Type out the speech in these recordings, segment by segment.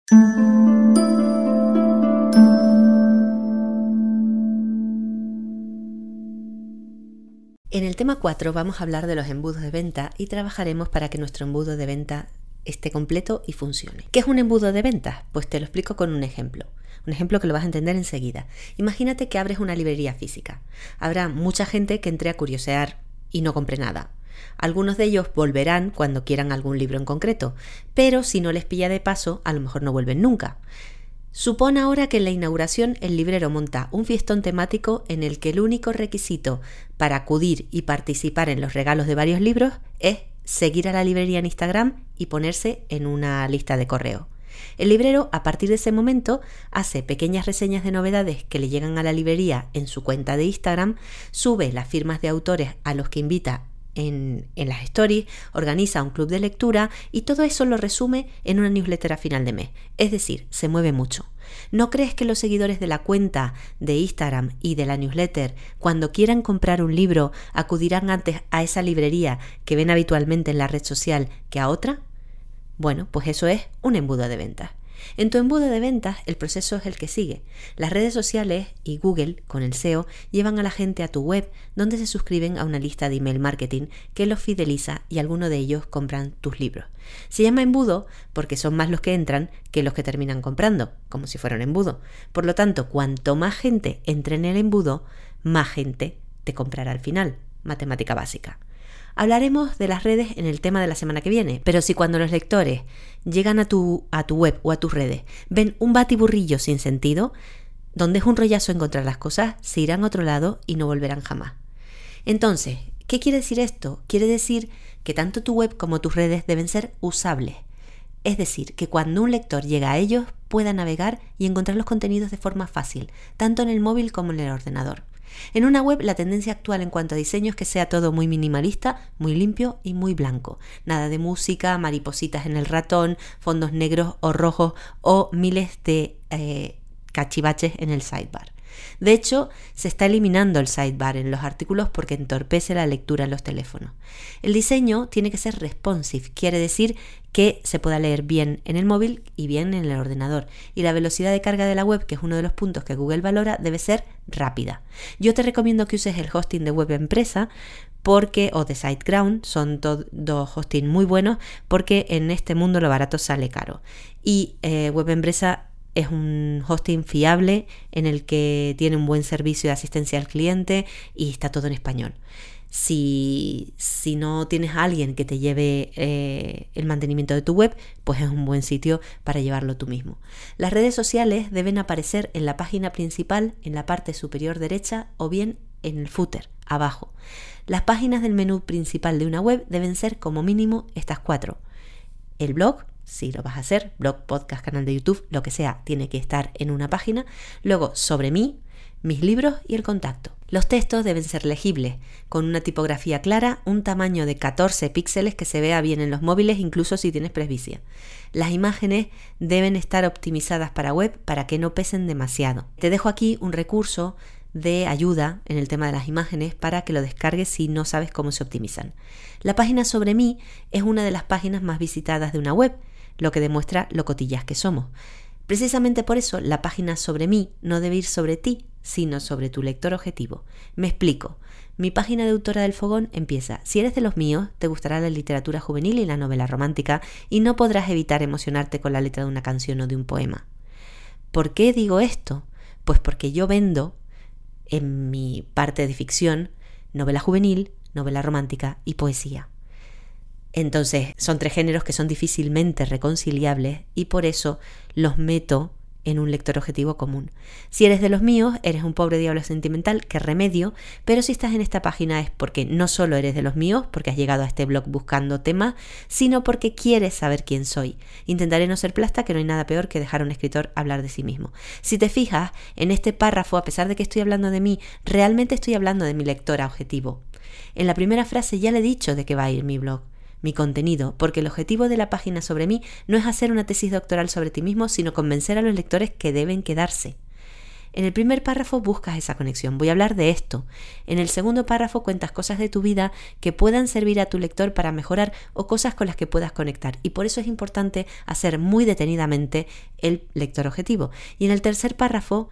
En el tema 4 vamos a hablar de los embudos de venta y trabajaremos para que nuestro embudo de venta esté completo y funcione. ¿Qué es un embudo de venta? Pues te lo explico con un ejemplo que lo vas a entender enseguida. Imagínate que abres una librería física. Habrá mucha gente que entre a curiosear y no compre nada. Algunos de ellos volverán cuando quieran algún libro en concreto, pero si no les pilla de paso, a lo mejor no vuelven nunca. Supón ahora que en la inauguración el librero monta un fiestón temático en el que el único requisito para acudir y participar en los regalos de varios libros es seguir a la librería en Instagram y ponerse en una lista de correo. El librero, a partir de ese momento, hace pequeñas reseñas de novedades que le llegan a la librería en su cuenta de Instagram, sube las firmas de autores a los que invita en las stories, organiza un club de lectura y todo eso lo resume en una newsletter a final de mes. Es decir, se mueve mucho. ¿No crees que los seguidores de la cuenta de Instagram y de la newsletter, cuando quieran comprar un libro, acudirán antes a esa librería que ven habitualmente en la red social que a otra? Bueno, pues eso es un embudo de ventas. En tu embudo de ventas el proceso es el que sigue. Las redes sociales y Google, con el SEO, llevan a la gente a tu web donde se suscriben a una lista de email marketing que los fideliza y algunos de ellos compran tus libros. Se llama embudo porque son más los que entran que los que terminan comprando, como si fuera un embudo. Por lo tanto, cuanto más gente entre en el embudo, más gente te comprará al final. Matemática básica. Hablaremos de las redes en el tema de la semana que viene, pero si cuando los lectores llegan a tu web o a tus redes ven un batiburrillo sin sentido, donde es un rollazo encontrar las cosas, se irán a otro lado y no volverán jamás. Entonces, ¿qué quiere decir esto? Quiere decir que tanto tu web como tus redes deben ser usables. Es decir, que cuando un lector llega a ellos pueda navegar y encontrar los contenidos de forma fácil, tanto en el móvil como en el ordenador. En una web la tendencia actual en cuanto a diseño es que sea todo muy minimalista, muy limpio y muy blanco. Nada de música, maripositas en el ratón, fondos negros o rojos o miles de cachivaches en el sidebar. De hecho, se está eliminando el sidebar en los artículos porque entorpece la lectura en los teléfonos. El diseño tiene que ser responsive, quiere decir que se pueda leer bien en el móvil y bien en el ordenador. Y la velocidad de carga de la web, que es uno de los puntos que Google valora, debe ser rápida. Yo te recomiendo que uses el hosting de Web Empresa o de SiteGround, son dos hosting muy buenos porque en este mundo lo barato sale caro. Y Web Empresa es un hosting fiable en el que tiene un buen servicio de asistencia al cliente y está todo en español. Si no tienes a alguien que te lleve el mantenimiento de tu web, pues es un buen sitio para llevarlo tú mismo. Las redes sociales deben aparecer en la página principal, en la parte superior derecha o bien en el footer, abajo. Las páginas del menú principal de una web deben ser como mínimo estas 4. El blog, si lo vas a hacer, blog, podcast, canal de YouTube, lo que sea, tiene que estar en una página. Luego, sobre mí, mis libros y el contacto. Los textos deben ser legibles, con una tipografía clara, un tamaño de 14 píxeles que se vea bien en los móviles, incluso si tienes presbicia. Las imágenes deben estar optimizadas para web para que no pesen demasiado. Te dejo aquí un recurso de ayuda en el tema de las imágenes para que lo descargues si no sabes cómo se optimizan. La página sobre mí es una de las páginas más visitadas de una web, lo que demuestra lo cotillas que somos. Precisamente por eso la página sobre mí no debe ir sobre ti, sino sobre tu lector objetivo. Me explico. Mi página de Autora del Fogón empieza: si eres de los míos, te gustará la literatura juvenil y la novela romántica y no podrás evitar emocionarte con la letra de una canción o de un poema. ¿Por qué digo esto? Pues porque yo vendo en mi parte de ficción novela juvenil, novela romántica y poesía. Entonces, son 3 géneros que son difícilmente reconciliables y por eso los meto en un lector objetivo común. Si eres de los míos, eres un pobre diablo sentimental que remedio, pero si estás en esta página es porque no solo eres de los míos, porque has llegado a este blog buscando temas, sino porque quieres saber quién soy. Intentaré no ser plasta, que no hay nada peor que dejar a un escritor hablar de sí mismo. Si te fijas, en este párrafo, a pesar de que estoy hablando de mí, realmente estoy hablando de mi lectora objetivo. En la primera frase ya le he dicho de qué va a ir mi blog, mi contenido, porque el objetivo de la página sobre mí no es hacer una tesis doctoral sobre ti mismo, sino convencer a los lectores que deben quedarse. En el primer párrafo buscas esa conexión. Voy a hablar de esto. En el segundo párrafo cuentas cosas de tu vida que puedan servir a tu lector para mejorar o cosas con las que puedas conectar. Y por eso es importante hacer muy detenidamente el lector objetivo. Y en el tercer párrafo,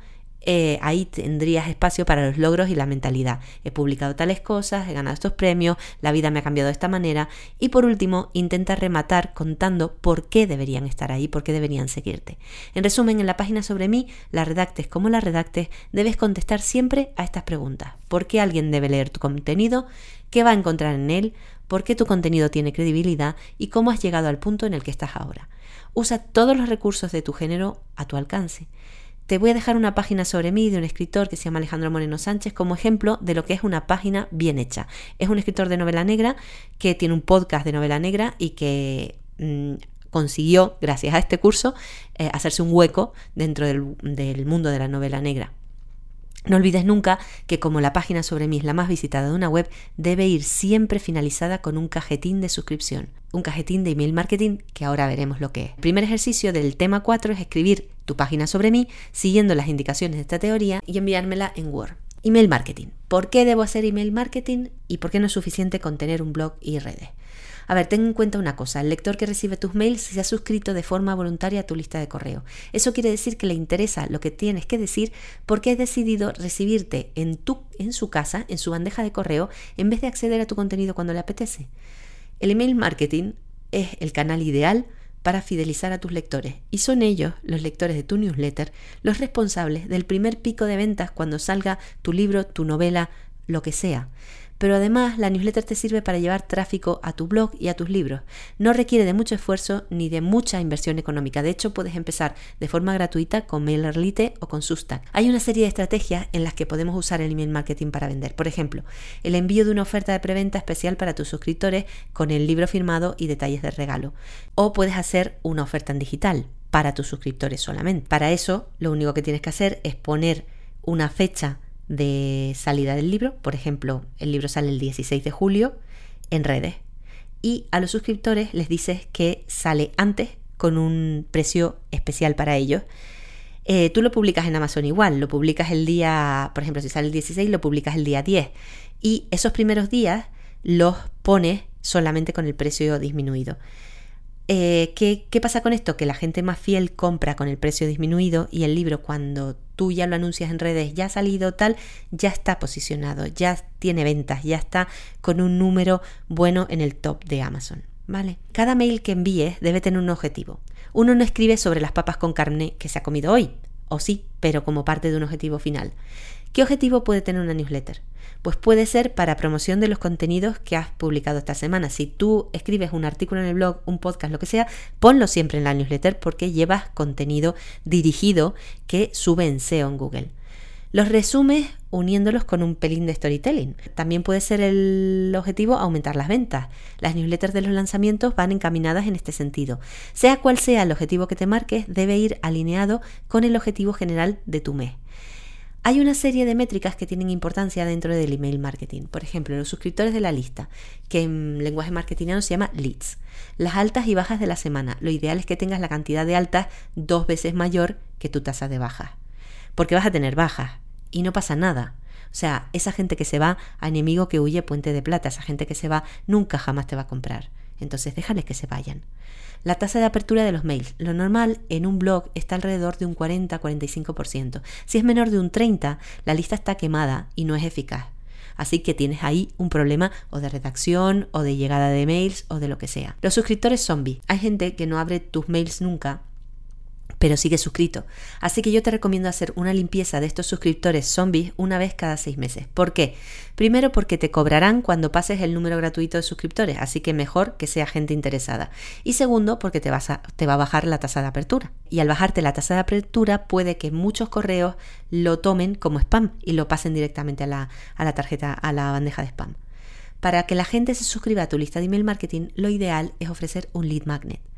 ahí tendrías espacio para los logros y la mentalidad. He publicado tales cosas, he ganado estos premios, la vida me ha cambiado de esta manera. Y por último, intenta rematar contando por qué deberían estar ahí, por qué deberían seguirte. En resumen, en la página sobre mí, la redactes como la redactes, debes contestar siempre a estas preguntas. ¿Por qué alguien debe leer tu contenido? ¿Qué va a encontrar en él? ¿Por qué tu contenido tiene credibilidad? ¿Y cómo has llegado al punto en el que estás ahora? Usa todos los recursos de tu género a tu alcance. Te voy a dejar una página sobre mí de un escritor que se llama Alejandro Moreno Sánchez como ejemplo de lo que es una página bien hecha. Es un escritor de novela negra que tiene un podcast de novela negra y que consiguió, gracias a este curso, hacerse un hueco dentro del mundo de la novela negra. No olvides nunca que como la página sobre mí es la más visitada de una web, debe ir siempre finalizada con un cajetín de suscripción, un cajetín de email marketing que ahora veremos lo que es. El primer ejercicio del tema 4 es escribir tu página sobre mí siguiendo las indicaciones de esta teoría y enviármela en Word. Email marketing. ¿Por qué debo hacer email marketing y por qué no es suficiente con tener un blog y redes? A ver, ten en cuenta una cosa, el lector que recibe tus mails se ha suscrito de forma voluntaria a tu lista de correo. Eso quiere decir que le interesa lo que tienes que decir porque has decidido recibirte en su casa, en su bandeja de correo, en vez de acceder a tu contenido cuando le apetece. El email marketing es el canal ideal para fidelizar a tus lectores y son ellos, los lectores de tu newsletter, los responsables del primer pico de ventas cuando salga tu libro, tu novela, lo que sea. Pero además la newsletter te sirve para llevar tráfico a tu blog y a tus libros. No requiere de mucho esfuerzo ni de mucha inversión económica. De hecho, puedes empezar de forma gratuita con MailerLite o con Substack. Hay una serie de estrategias en las que podemos usar el email marketing para vender. Por ejemplo, el envío de una oferta de preventa especial para tus suscriptores con el libro firmado y detalles de regalo. O puedes hacer una oferta en digital para tus suscriptores solamente. Para eso, lo único que tienes que hacer es poner una fecha de salida del libro, por ejemplo, el libro sale el 16 de julio en redes y a los suscriptores les dices que sale antes con un precio especial para ellos. Tú lo publicas en Amazon igual, lo publicas el día, por ejemplo, si sale el 16, lo publicas el día 10 y esos primeros días los pones solamente con el precio disminuido. ¿Qué pasa con esto? Que la gente más fiel compra con el precio disminuido y el libro cuando tú ya lo anuncias en redes, ya ha salido tal, ya está posicionado, ya tiene ventas, ya está con un número bueno en el top de Amazon, ¿vale? Cada mail que envíes debe tener un objetivo. Uno no escribe sobre las papas con carne que se ha comido hoy, o sí, pero como parte de un objetivo final. ¿Qué objetivo puede tener una newsletter? Pues puede ser para promoción de los contenidos que has publicado esta semana. Si tú escribes un artículo en el blog, un podcast, lo que sea, ponlo siempre en la newsletter porque llevas contenido dirigido que sube en SEO en Google. Los resumes uniéndolos con un pelín de storytelling. También puede ser el objetivo aumentar las ventas. Las newsletters de los lanzamientos van encaminadas en este sentido. Sea cual sea el objetivo que te marques, debe ir alineado con el objetivo general de tu mes. Hay una serie de métricas que tienen importancia dentro del email marketing. Por ejemplo, los suscriptores de la lista, que en lenguaje marketingiano se llama leads. Las altas y bajas de la semana. Lo ideal es que tengas la cantidad de altas 2 veces mayor que tu tasa de bajas. Porque vas a tener bajas y no pasa nada. O sea, esa gente que se va a enemigo que huye puente de plata, esa gente que se va nunca jamás te va a comprar. Entonces déjales que se vayan. La tasa de apertura de los mails. Lo normal en un blog está alrededor de un 40-45%. Si es menor de un 30%, la lista está quemada y no es eficaz. Así que tienes ahí un problema o de redacción o de llegada de mails o de lo que sea. Los suscriptores zombies. Hay gente que no abre tus mails nunca, pero sigue suscrito. Así que yo te recomiendo hacer una limpieza de estos suscriptores zombies una vez cada 6 meses. ¿Por qué? Primero porque te cobrarán cuando pases el número gratuito de suscriptores, así que mejor que sea gente interesada. Y segundo, porque te va a bajar la tasa de apertura. Y al bajarte la tasa de apertura puede que muchos correos lo tomen como spam y lo pasen directamente a la tarjeta, a la bandeja de spam. Para que la gente se suscriba a tu lista de email marketing, lo ideal es ofrecer un lead magnet.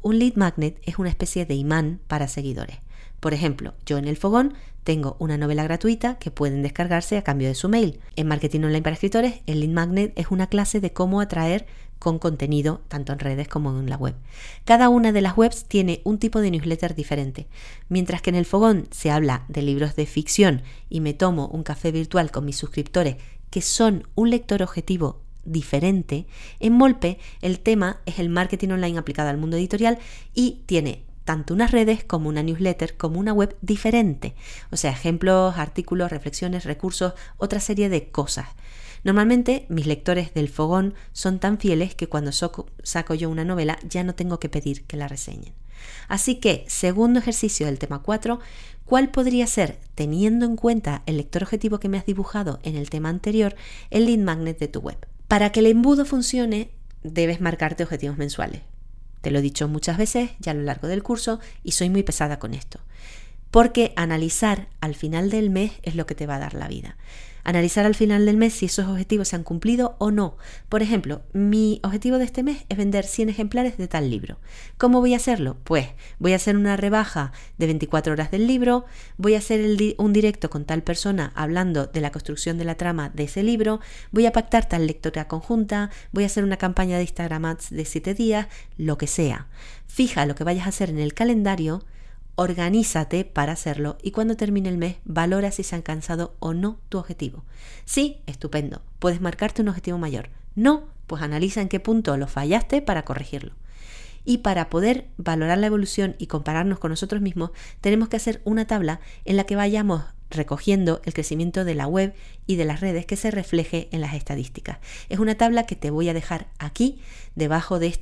un lead magnet es una especie de imán para seguidores. Por ejemplo, yo en El Fogón tengo una novela gratuita que pueden descargarse a cambio de su mail. En Marketing Online para Escritores, el lead magnet es una clase de cómo atraer con contenido, tanto en redes como en la web. Cada una de las webs tiene un tipo de newsletter diferente. Mientras que en El Fogón se habla de libros de ficción y me tomo un café virtual con mis suscriptores que son un lector objetivo diferente, en Molpe el tema es el marketing online aplicado al mundo editorial y tiene tanto unas redes como una newsletter como una web diferente. O sea, ejemplos, artículos, reflexiones, recursos, otra serie de cosas. Normalmente mis lectores del Fogón son tan fieles que cuando saco yo una novela ya no tengo que pedir que la reseñen. Así que, segundo ejercicio del tema 4, ¿cuál podría ser, teniendo en cuenta el lector objetivo que me has dibujado en el tema anterior, el lead magnet de tu web? Para que el embudo funcione, debes marcarte objetivos mensuales. Te lo he dicho muchas veces ya a lo largo del curso y soy muy pesada con esto. Porque analizar al final del mes es lo que te va a dar la vida. Analizar al final del mes si esos objetivos se han cumplido o no. Por ejemplo, mi objetivo de este mes es vender 100 ejemplares de tal libro. ¿Cómo voy a hacerlo? Pues voy a hacer una rebaja de 24 horas del libro, voy a hacer un directo con tal persona hablando de la construcción de la trama de ese libro, voy a pactar tal lectura conjunta, voy a hacer una campaña de Instagram Ads de 7 días, lo que sea. Fija lo que vayas a hacer en el calendario, organízate para hacerlo y cuando termine el mes valora si se ha alcanzado o no tu objetivo. Sí, estupendo, puedes marcarte un objetivo mayor. No, pues analiza en qué punto lo fallaste para corregirlo. Y para poder valorar la evolución y compararnos con nosotros mismos, tenemos que hacer una tabla en la que vayamos recogiendo el crecimiento de la web y de las redes que se refleje en las estadísticas. Es una tabla que te voy a dejar aquí, debajo de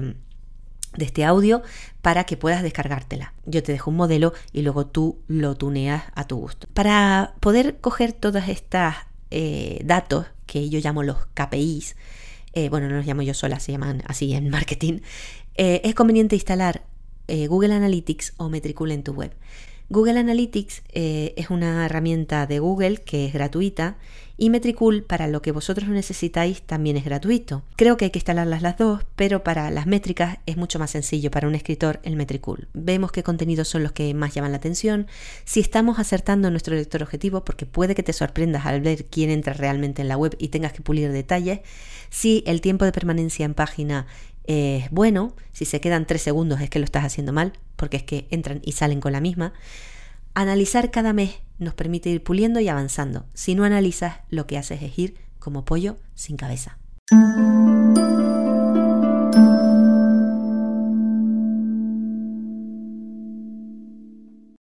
este audio, para que puedas descargártela. Yo te dejo un modelo y luego tú lo tuneas a tu gusto. Para poder coger todas estas datos, que yo llamo los KPIs, no los llamo yo sola, se llaman así en marketing, es conveniente instalar Google Analytics o Metricool en tu web. Google Analytics es una herramienta de Google que es gratuita y Metricool, para lo que vosotros necesitáis, también es gratuito. Creo que hay que instalarlas las dos, pero para las métricas es mucho más sencillo para un escritor el Metricool. Vemos qué contenidos son los que más llaman la atención, si estamos acertando nuestro lector objetivo, porque puede que te sorprendas al ver quién entra realmente en la web y tengas que pulir detalles, si el tiempo de permanencia en página es bueno, si se quedan 3 segundos es que lo estás haciendo mal, porque es que entran y salen con la misma. Analizar cada mes nos permite ir puliendo y avanzando. Si no analizas, lo que haces es ir como pollo sin cabeza.